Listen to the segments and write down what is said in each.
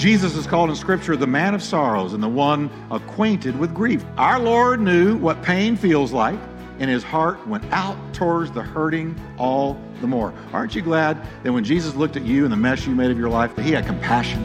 Jesus is called in Scripture the man of sorrows and the one acquainted with grief. Our Lord knew what pain feels like, and his heart went out towards the hurting all the more. Aren't you glad that when Jesus looked at you and the mess you made of your life, that he had compassion?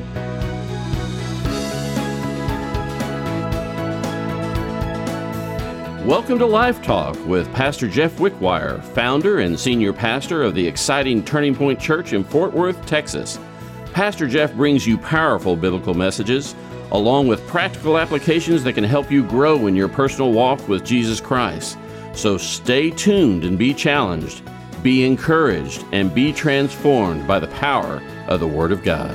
Welcome to Life Talk with Pastor Jeff Wickwire, founder and senior pastor of the exciting Turning Point Church in Fort Worth, Texas. Pastor Jeff brings you powerful biblical messages, along with practical applications that can help you grow in your personal walk with Jesus Christ. So stay tuned and be challenged, be encouraged, and be transformed by the power of the Word of God.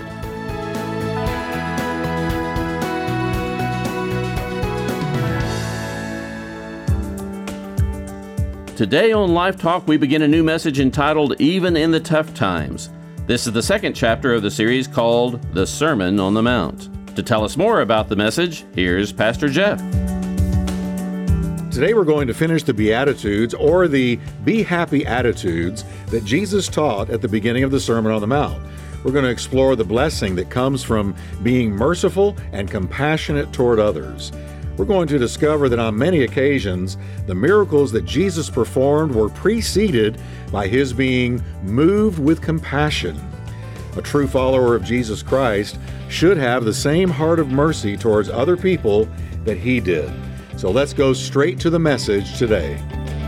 Today on Life Talk, we begin a new message entitled, Even in the Tough Times. This is the second chapter of the series called The Sermon on the Mount. To tell us more about the message, here's Pastor Jeff. Today we're going to finish the Beatitudes, or the Be Happy attitudes that Jesus taught at the beginning of the Sermon on the Mount. We're going to explore the blessing that comes from being merciful and compassionate toward others. We're going to discover that on many occasions, the miracles that Jesus performed were preceded by his being moved with compassion. A true follower of Jesus Christ should have the same heart of mercy towards other people that he did. So let's go straight to the message today.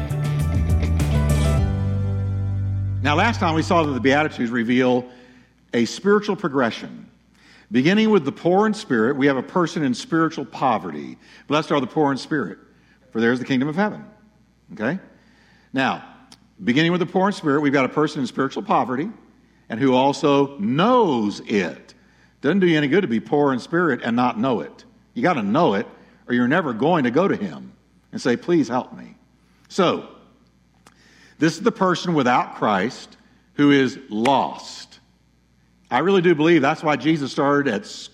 Now, last time we saw that the Beatitudes reveal a spiritual progression. Beginning with the poor in spirit, we have a person in spiritual poverty. Blessed are the poor in spirit, for theirs is the kingdom of heaven. Okay? Now, beginning with the poor in spirit, we've got a person in spiritual poverty and who also knows it. Doesn't do you any good to be poor in spirit and not know it. You got to know it, or you're never going to go to him and say, please help me. So, this is the person without Christ who is lost. I really do believe that's why Jesus started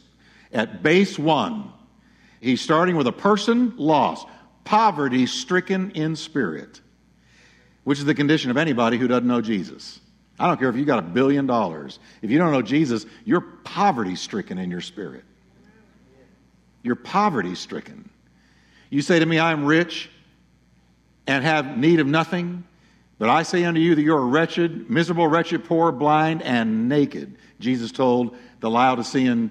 at base one. He's starting with a person lost, poverty-stricken in spirit, which is the condition of anybody who doesn't know Jesus. I don't care if you got $1 billion. If you don't know Jesus, you're poverty-stricken in your spirit. You're poverty-stricken. You say to me, I am rich and have need of nothing, but I say unto you that you are wretched, miserable, wretched, poor, blind, and naked. Jesus told the Laodicean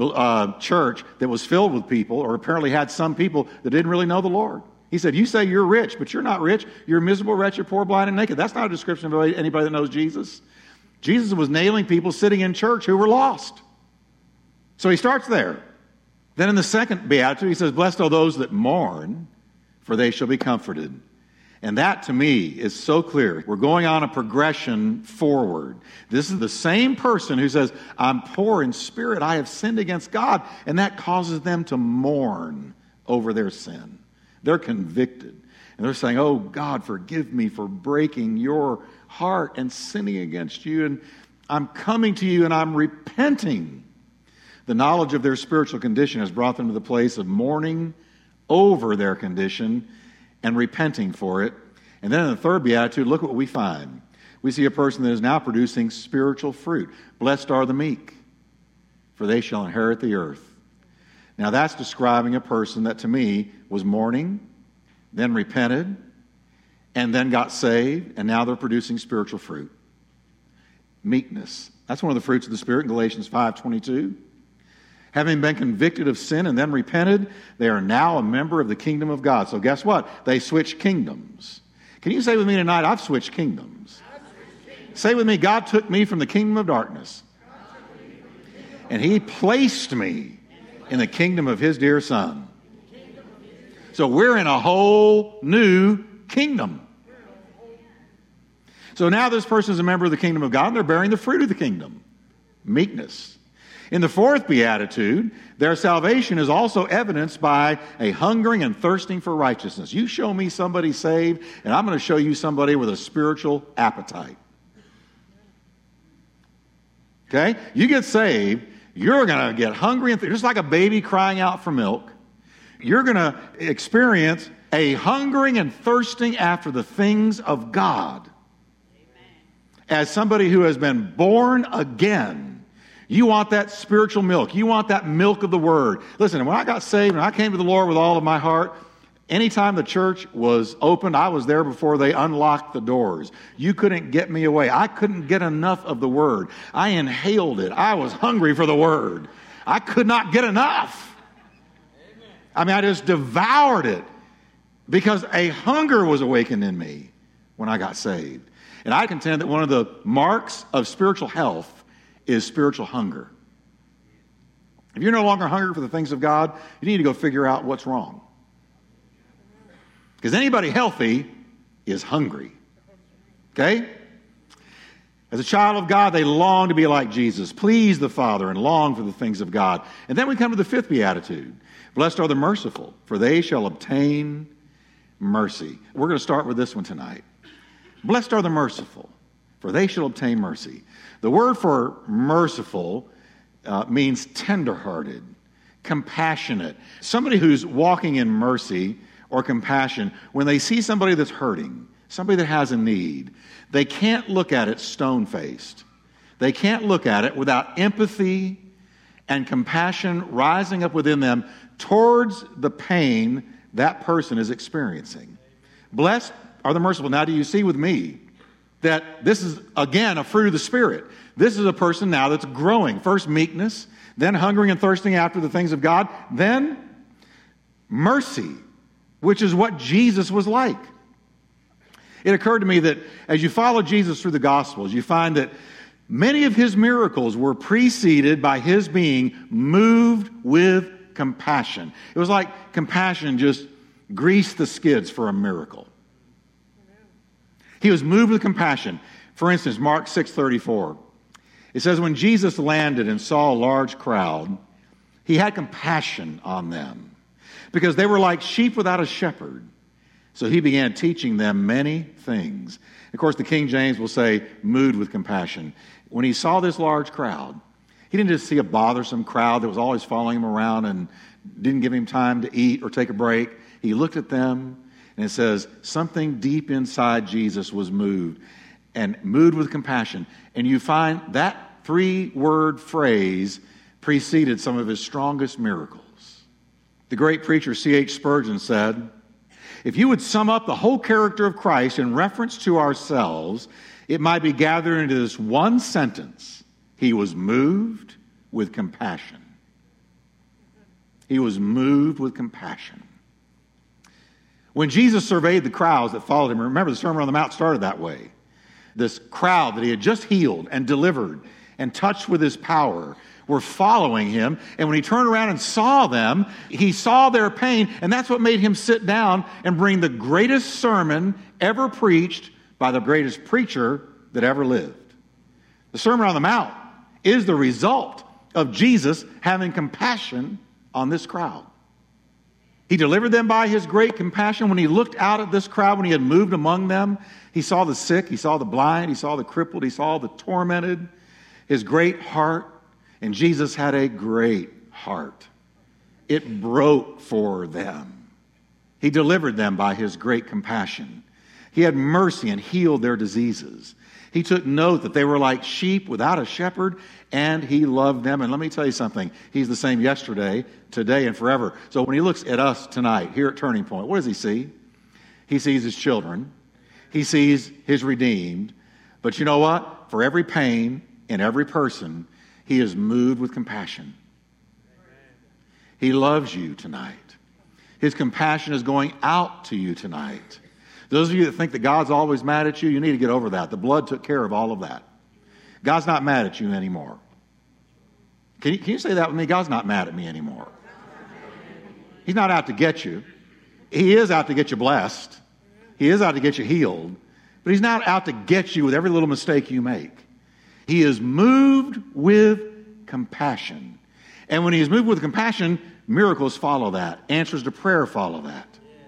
church that was filled with people, or apparently had some people that didn't really know the Lord. He said, you say you're rich, but you're not rich. You're miserable, wretched, poor, blind, and naked. That's not a description of anybody that knows Jesus. Jesus was nailing people sitting in church who were lost. So he starts there. Then in the second beatitude, he says, blessed are those that mourn, for they shall be comforted. And that, to me, is so clear. We're going on a progression forward. This is the same person who says, I'm poor in spirit, I have sinned against God, and that causes them to mourn over their sin. They're convicted. And they're saying, oh, God, forgive me for breaking your heart and sinning against you, and I'm coming to you and I'm repenting. The knowledge of their spiritual condition has brought them to the place of mourning over their condition and repenting for it. And then in the third beatitude, look what we find. We see a person that is now producing spiritual fruit. Blessed are the meek, for they shall inherit the earth. Now that's describing a person that to me was mourning, then repented, and then got saved, and now they're producing spiritual fruit. Meekness. That's one of the fruits of the Spirit in Galatians 5:22. Having been convicted of sin and then repented, they are now a member of the kingdom of God. So guess what? They switch kingdoms. Can you say with me tonight, I've switched kingdoms? Say with me, God took me from the kingdom of darkness, and he placed me in the kingdom of his dear Son. So we're in a whole new kingdom. So now this person is a member of the kingdom of God, and they're bearing the fruit of the kingdom. Meekness. In the fourth beatitude, their salvation is also evidenced by a hungering and thirsting for righteousness. You show me somebody saved, and I'm going to show you somebody with a spiritual appetite. Okay? You get saved, you're going to get hungry, and just like a baby crying out for milk. You're going to experience a hungering and thirsting after the things of God. Amen. As somebody who has been born again, You want that spiritual milk. You want that milk of the Word. Listen, when I got saved and I came to the Lord with all of my heart, anytime the church was opened, I was there before they unlocked the doors. You couldn't get me away. I couldn't get enough of the Word. I inhaled it. I was hungry for the Word. I could not get enough. I mean, I just devoured it because a hunger was awakened in me when I got saved. And I contend that one of the marks of spiritual health is spiritual hunger. If you're no longer hungry for the things of God, you need to go figure out what's wrong. Because anybody healthy is hungry. Okay? As a child of God, they long to be like Jesus, please the Father, and long for the things of God. And then we come to the fifth beatitude. Blessed are the merciful, for they shall obtain mercy. We're going to start with this one tonight. Blessed are the merciful, for they shall obtain mercy. The word for merciful means tenderhearted, compassionate. Somebody who's walking in mercy or compassion, when they see somebody that's hurting, somebody that has a need, they can't look at it stone-faced. They can't look at it without empathy and compassion rising up within them towards the pain that person is experiencing. Blessed are the merciful. Now, do you see with me that this is, again, a fruit of the Spirit? This is a person now that's growing. First meekness, then hungering and thirsting after the things of God, then mercy, which is what Jesus was like. It occurred to me that as you follow Jesus through the Gospels, you find that many of his miracles were preceded by his being moved with compassion. It was like compassion just greased the skids for a miracle. He was moved with compassion. For instance, Mark 6:34. It says, when Jesus landed and saw a large crowd, he had compassion on them because they were like sheep without a shepherd. So he began teaching them many things. Of course, the King James will say, moved with compassion. When he saw this large crowd, he didn't just see a bothersome crowd that was always following him around and didn't give him time to eat or take a break. He looked at them, and it says something deep inside Jesus was moved, and moved with compassion. And you find that 3-word phrase preceded some of his strongest miracles. The great preacher C.H. Spurgeon said, if you would sum up the whole character of Christ in reference to ourselves, it might be gathered into this one sentence. He was moved with compassion. He was moved with compassion. When Jesus surveyed the crowds that followed him, remember the Sermon on the Mount started that way. This crowd that he had just healed and delivered and touched with his power were following him. And when he turned around and saw them, he saw their pain, and that's what made him sit down and bring the greatest sermon ever preached by the greatest preacher that ever lived. The Sermon on the Mount is the result of Jesus having compassion on this crowd. He delivered them by his great compassion. When he looked out at this crowd, when he had moved among them, he saw the sick, he saw the blind, he saw the crippled, he saw the tormented, his great heart. And Jesus had a great heart. It broke for them. He delivered them by his great compassion. He had mercy and healed their diseases. He took note that they were like sheep without a shepherd, and he loved them. And let me tell you something. He's the same yesterday, today, and forever. So when he looks at us tonight here at Turning Point, what does he see? He sees his children. He sees his redeemed. But you know what? For every pain in every person, he is moved with compassion. He loves you tonight. His compassion is going out to you tonight. Those of you that think that God's always mad at you, you need to get over that. The blood took care of all of that. God's not mad at you anymore. Can you say that with me? God's not mad at me anymore. He's not out to get you. He is out to get you blessed. He is out to get you healed. But he's not out to get you with every little mistake you make. He is moved with compassion. And when he is moved with compassion, miracles follow that. Answers to prayer follow that.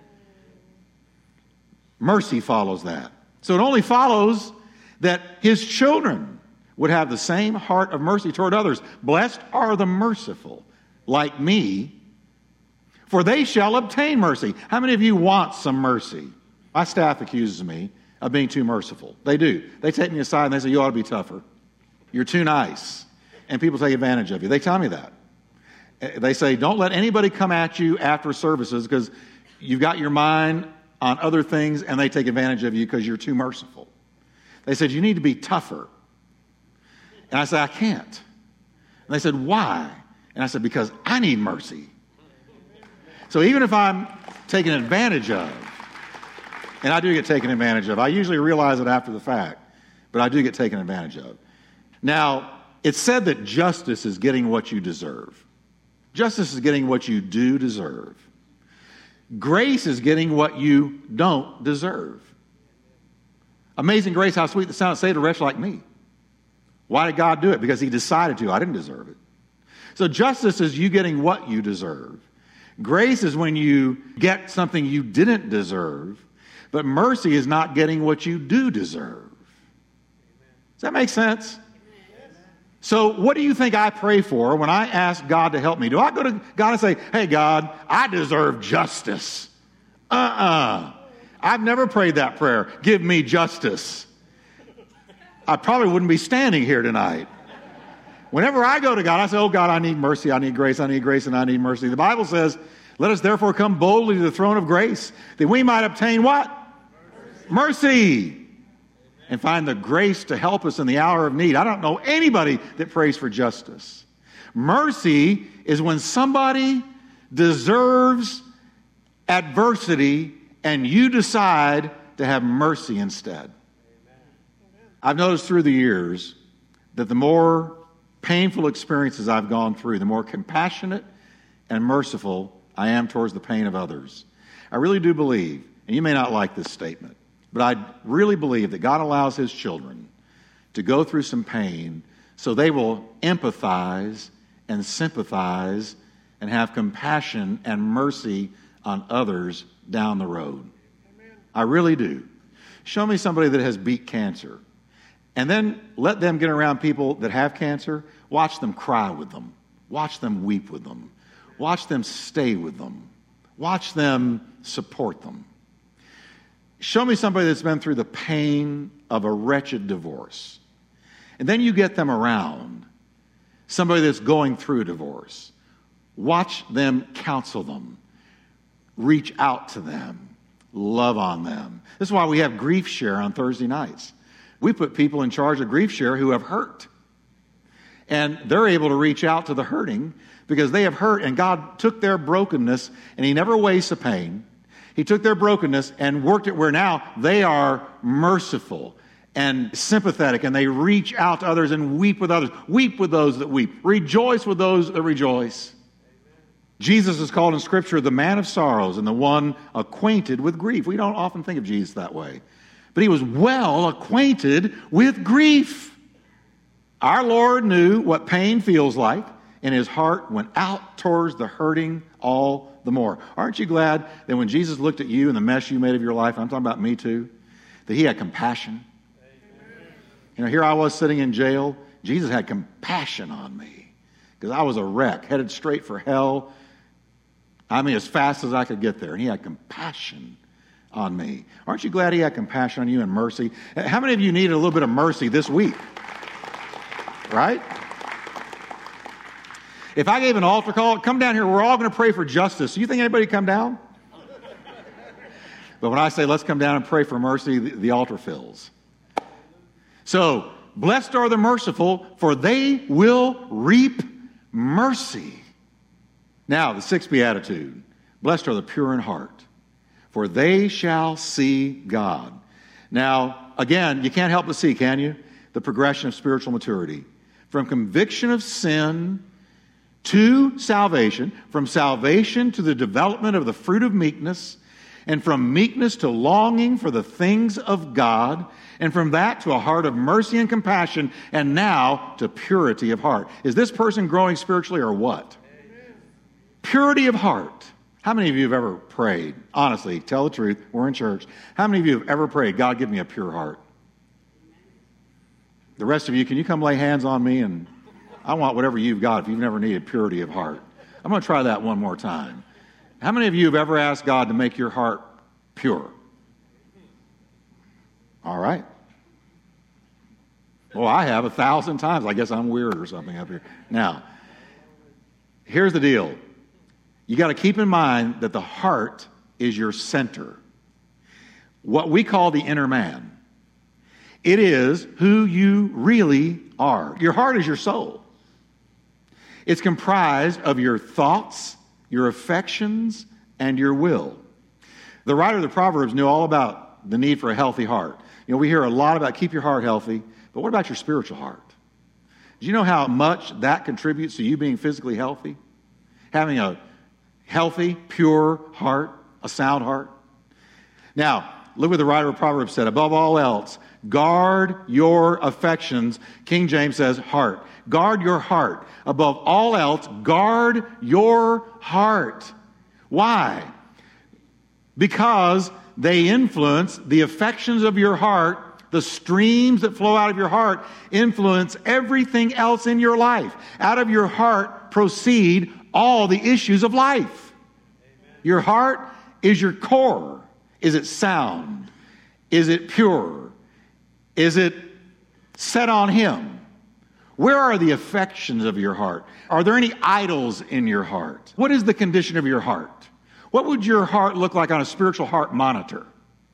Mercy follows that. So it only follows that his children would have the same heart of mercy toward others. Blessed are the merciful, like me, for they shall obtain mercy. How many of you want some mercy? My staff accuses me of being too merciful. They do. They take me aside and they say, you ought to be tougher. You're too nice. and people take advantage of you. They tell me that. They say, don't let anybody come at you after services because you've got your mind on other things and they take advantage of you because you're too merciful. They said, you need to be tougher. And I said, I can't. And they said, why? And I said, because I need mercy. So even if I'm taken advantage of, and I do get taken advantage of, I usually realize it after the fact, but I do get taken advantage of. Now, it's said that justice is getting what you deserve. Justice is getting what you do deserve. Grace is getting what you don't deserve. Amazing grace, how sweet the sound, saved a wretch like me. Why did God do it? Because he decided to. I didn't deserve it. So justice is you getting what you deserve. Grace is when you get something you didn't deserve. But mercy is not getting what you do deserve. Does that make sense? So what do you think I pray for when I ask God to help me? Do I go to God and say, hey, God, I deserve justice? I've never prayed that prayer. Give me justice. I probably wouldn't be standing here tonight. Whenever I go to God, I say, oh, God, I need mercy, I need grace, and I need mercy. The Bible says, let us therefore come boldly to the throne of grace, that we might obtain what? Mercy. And find the grace to help us in the hour of need. I don't know anybody that prays for justice. Mercy is when somebody deserves adversity and you decide to have mercy instead. I've noticed through the years that the more painful experiences I've gone through, the more compassionate and merciful I am towards the pain of others. I really do believe, and you may not like this statement, but I really believe that God allows his children to go through some pain so they will empathize and sympathize and have compassion and mercy on others down the road. Amen. I really do. Show me somebody that has beat cancer, and then let them get around people that have cancer. Watch them cry with them. Watch them weep with them. Watch them stay with them. Watch them support them. Show me somebody that's been through the pain of a wretched divorce. And then you get them around somebody that's going through a divorce. Watch them counsel them. Reach out to them. Love on them. This is why we have Grief Share on Thursday nights. We put people in charge of Grief Share who have hurt. And they're able to reach out to the hurting because they have hurt, and God took their brokenness, and he never wastes the pain. He took their brokenness and worked it where now they are merciful and sympathetic, and they reach out to others and weep with others. Weep with those that weep. Rejoice with those that rejoice. Amen. Jesus is called in Scripture the man of sorrows and the one acquainted with grief. We don't often think of Jesus that way. But he was well acquainted with grief. Our Lord knew what pain feels like, and his heart went out towards the hurting all the more. Aren't you glad that when Jesus looked at you and the mess you made of your life, I'm talking about me too, that he had compassion? Amen. You know, here I was sitting in jail. Jesus had compassion on me because I was a wreck, headed straight for hell. I mean, as fast as I could get there. And he had compassion on me. Aren't you glad he had compassion on you and mercy? How many of you needed a little bit of mercy this week? Right? If I gave an altar call, come down here, we're all going to pray for justice. Do you think anybody would come down? But when I say let's come down and pray for mercy, the altar fills. So, blessed are the merciful, for they will reap mercy. Now, the sixth beatitude. Blessed are the pure in heart, for they shall see God. Now, again, you can't help but see, can you? The progression of spiritual maturity. From conviction of sin to salvation, from salvation to the development of the fruit of meekness, and from meekness to longing for the things of God, and from that to a heart of mercy and compassion, and now to purity of heart. Is this person growing spiritually or what? Amen. Purity of heart. How many of you have ever prayed? Honestly, tell the truth. We're in church. How many of you have ever prayed, God, give me a pure heart? The rest of you, can you come lay hands on me? And I want whatever you've got if you've never needed purity of heart. I'm going to try that one more time. How many of you have ever asked God to make your heart pure? All right. Well, I have 1,000 times. I guess I'm weird or something up here. Now, here's the deal. You got to keep in mind that the heart is your center. What we call the inner man. It is who you really are. Your heart is your soul. It's comprised of your thoughts, your affections, and your will. The writer of the Proverbs knew all about the need for a healthy heart. You know, we hear a lot about keep your heart healthy, but what about your spiritual heart? Do you know how much that contributes to you being physically healthy? Having a healthy, pure heart, a sound heart. Now, look what the writer of Proverbs said. Above all else, guard your affections. King James says heart. Guard your heart. Above all else, guard your heart. Why? Because they influence the affections of your heart. The streams that flow out of your heart influence everything else in your life. Out of your heart proceed all the issues of life. Amen. Your heart is your core. Is it sound? Is it pure? Is it set on Him? Where are the affections of your heart? Are there any idols in your heart? What is the condition of your heart? What would your heart look like on a spiritual heart monitor?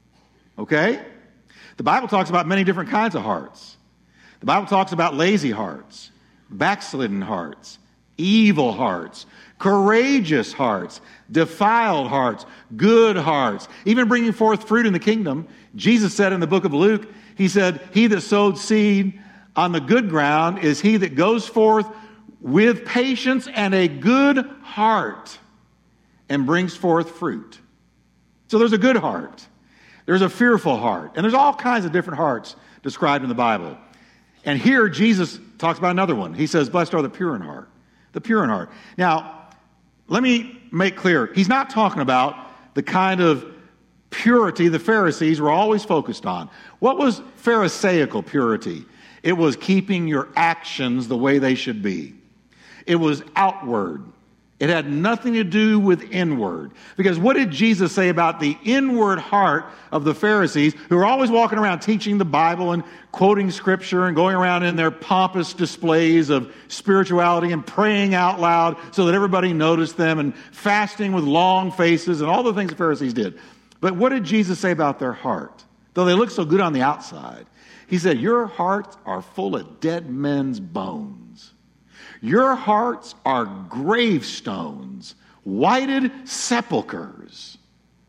Okay? The Bible talks about many different kinds of hearts. The Bible talks about lazy hearts, backslidden hearts, evil hearts, courageous hearts, defiled hearts, good hearts, even bringing forth fruit in the kingdom. Jesus said in the book of Luke, He said, he that sowed seed on the good ground is he that goes forth with patience and a good heart and brings forth fruit. So there's a good heart. There's a fearful heart. And there's all kinds of different hearts described in the Bible. And here Jesus talks about another one. He says, blessed are the pure in heart. The pure in heart. Now, let me make clear. He's not talking about the kind of purity the Pharisees were always focused on. What was Pharisaical purity? It was keeping your actions the way they should be. It was outward. It had nothing to do with inward. Because what did Jesus say about the inward heart of the Pharisees, who were always walking around teaching the Bible and quoting Scripture and going around in their pompous displays of spirituality and praying out loud so that everybody noticed them and fasting with long faces and all the things the Pharisees did. But what did Jesus say about their heart? Though they look so good on the outside, He said, your hearts are full of dead men's bones. Your hearts are gravestones, whited sepulchres.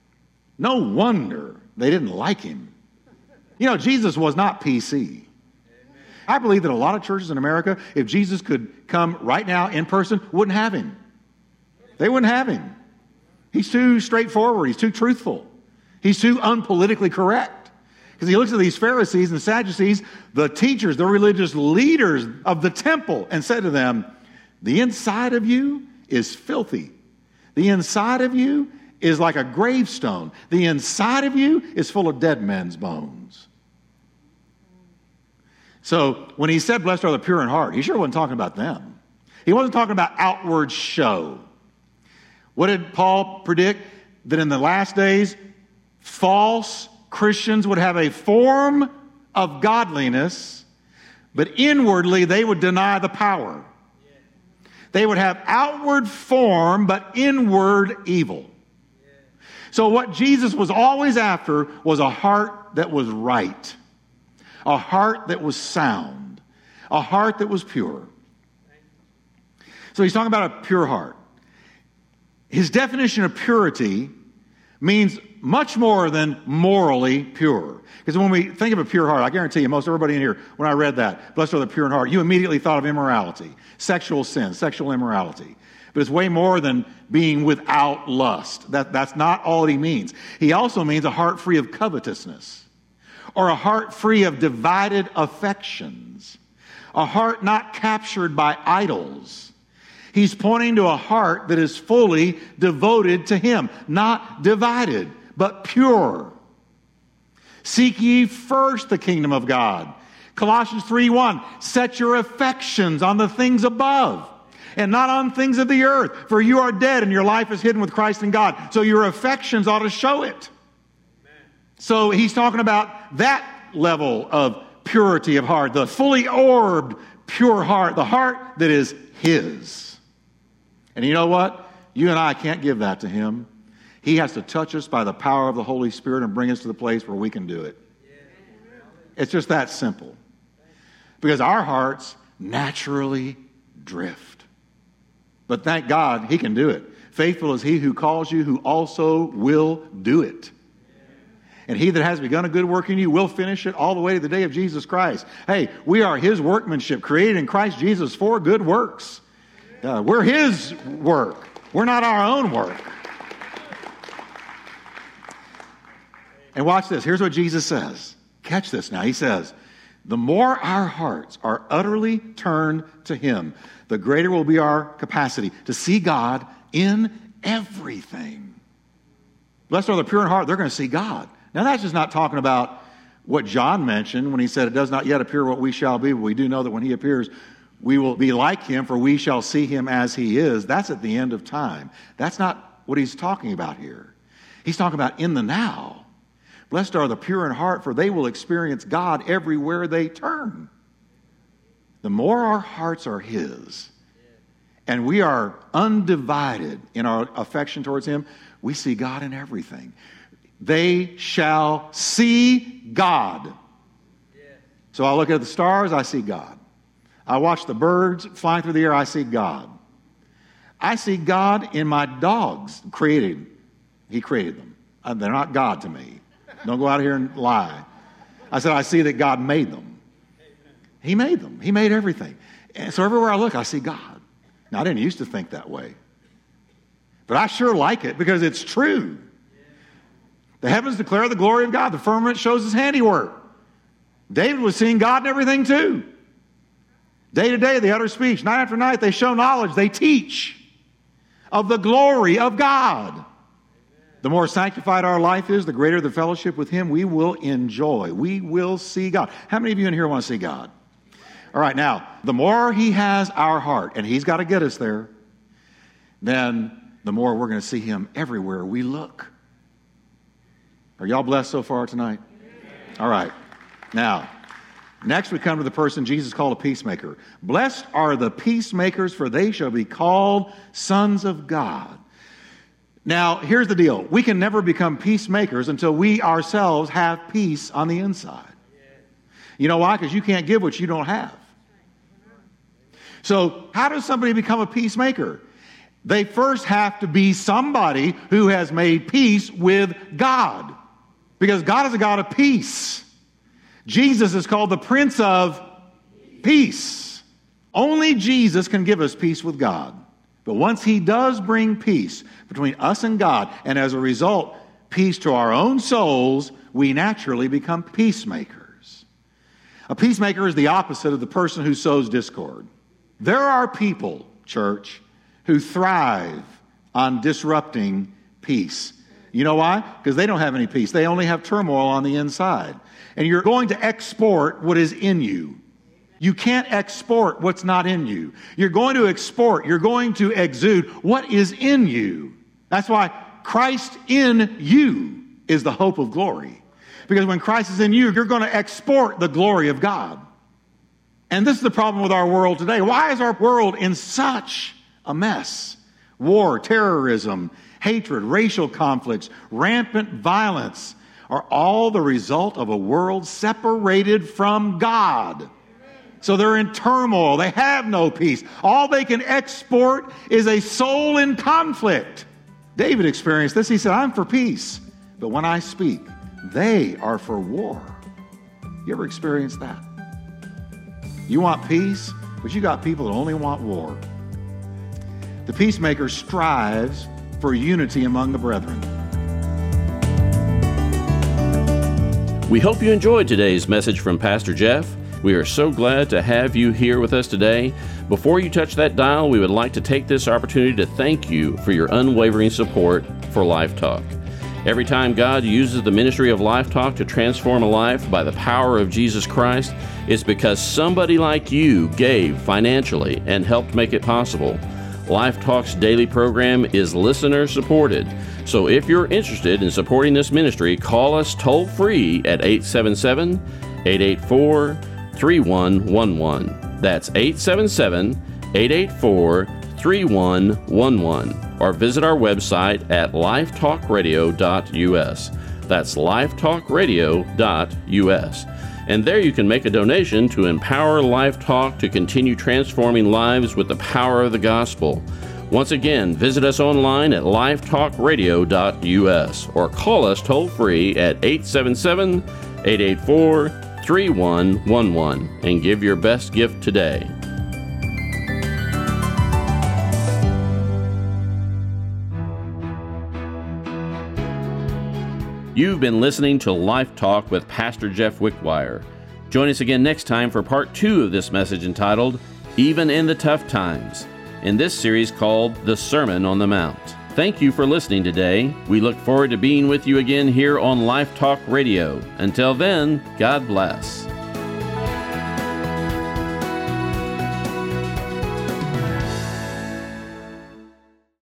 No wonder they didn't like Him. You know, Jesus was not PC. I believe that a lot of churches in America, if Jesus could come right now in person, wouldn't have Him. They wouldn't have Him. He's too straightforward. He's too truthful. He's too unpolitically correct. Because He looks at these Pharisees and Sadducees, the teachers, the religious leaders of the temple, and said to them, the inside of you is filthy. The inside of you is like a gravestone. The inside of you is full of dead men's bones. So when He said, blessed are the pure in heart, He sure wasn't talking about them. He wasn't talking about outward show. What did Paul predict? That in the last days, false Christians would have a form of godliness, but inwardly they would deny the power. They would have outward form, but inward evil. So what Jesus was always after was a heart that was right, a heart that was sound, a heart that was pure. So He's talking about a pure heart. His definition of purity means much more than morally pure. Because when we think of a pure heart, I guarantee you, most everybody in here, when I read that, blessed are the pure in heart, you immediately thought of immorality, sexual sin, sexual immorality. But it's way more than being without lust. That's not all He means. He also means a heart free of covetousness, or a heart free of divided affections, a heart not captured by idols. He's pointing to a heart that is fully devoted to Him, not divided, but pure. Seek ye first the kingdom of God. Colossians 3:1, set your affections on the things above and not on things of the earth, for you are dead and your life is hidden with Christ in God. So your affections ought to show it. Amen. So He's talking about that level of purity of heart, the fully orbed, pure heart, the heart that is his. And you know what? You and I can't give that to him. He has to touch us by the power of the Holy Spirit and bring us to the place where we can do it. It's just that simple. Because our hearts naturally drift. But thank God he can do it. Faithful is he who calls you, who also will do it. And he that has begun a good work in you will finish it all the way to the day of Jesus Christ. Hey, we are his workmanship, created in Christ Jesus for good works. We're his work. We're not our own work. And watch this. Here's what Jesus says. Catch this now. He says, the more our hearts are utterly turned to him, the greater will be our capacity to see God in everything. Blessed are the pure in heart. They're going to see God. Now, that's just not talking about what John mentioned when he said, it does not yet appear what we shall be, but we do know that when he appears, we will be like him, for we shall see him as he is. That's at the end of time. That's not what he's talking about here. He's talking about in the now. Blessed are the pure in heart, for they will experience God everywhere they turn. The more our hearts are his, and we are undivided in our affection towards him, we see God in everything. They shall see God. So I look at the stars, I see God. I watch the birds flying through the air, I see God. I see God in my dogs created. He created them. They're not God to me. Don't go out here and lie. I said, I see that God made them. He made them. He made everything. And so everywhere I look, I see God. Now, I didn't used to think that way. But I sure like it because it's true. The heavens declare the glory of God. The firmament shows his handiwork. David was seeing God in everything too. Day to day, they utter speech. Night after night, they show knowledge. They teach of the glory of God. The more sanctified our life is, the greater the fellowship with him we will enjoy. We will see God. How many of you in here want to see God? All right, now, the more he has our heart, and he's got to get us there, then the more we're going to see him everywhere we look. Are y'all blessed so far tonight? All right. Now, next we come to the person Jesus called a peacemaker. Blessed are the peacemakers, for they shall be called sons of God. Now, here's the deal. We can never become peacemakers until we ourselves have peace on the inside. You know why? Because you can't give what you don't have. So how does somebody become a peacemaker? They first have to be somebody who has made peace with God. Because God is a God of peace. Jesus is called the Prince of Peace. Only Jesus can give us peace with God. But once he does bring peace between us and God, and as a result, peace to our own souls, we naturally become peacemakers. A peacemaker is the opposite of the person who sows discord. There are people, church, who thrive on disrupting peace. You know why? Because they don't have any peace. They only have turmoil on the inside. And you're going to export what is in you. You can't export what's not in you. You're going to export, you're going to exude what is in you. That's why Christ in you is the hope of glory. Because when Christ is in you, you're going to export the glory of God. And this is the problem with our world today. Why is our world in such a mess? War, terrorism, hatred, racial conflicts, rampant violence are all the result of a world separated from God. So they're in turmoil. They have no peace. All they can export is a soul in conflict. David experienced this. He said, I'm for peace, but when I speak, they are for war. You ever experienced that? You want peace, but you got people that only want war. The peacemaker strives for unity among the brethren. We hope you enjoyed today's message from Pastor Jeff. We are so glad to have you here with us today. Before you touch that dial, we would like to take this opportunity to thank you for your unwavering support for Life Talk. Every time God uses the ministry of Life Talk to transform a life by the power of Jesus Christ, it's because somebody like you gave financially and helped make it possible. Life Talk's daily program is listener supported. So if you're interested in supporting this ministry, call us toll free at 877 877-884-3111. That's 877-884-3111. Or visit our website at lifetalkradio.us. That's lifetalkradio.us. And there you can make a donation to empower Life Talk to continue transforming lives with the power of the gospel. Once again, visit us online at lifetalkradio.us or call us toll-free at 877-884-3111 and give your best gift today. You've been listening to Life Talk with Pastor Jeff Wickwire. Join us again next time for part 2 of this message entitled, Even in the Tough Times, in this series called The Sermon on the Mount. Thank you for listening today. We look forward to being with you again here on Life Talk Radio. Until then, God bless.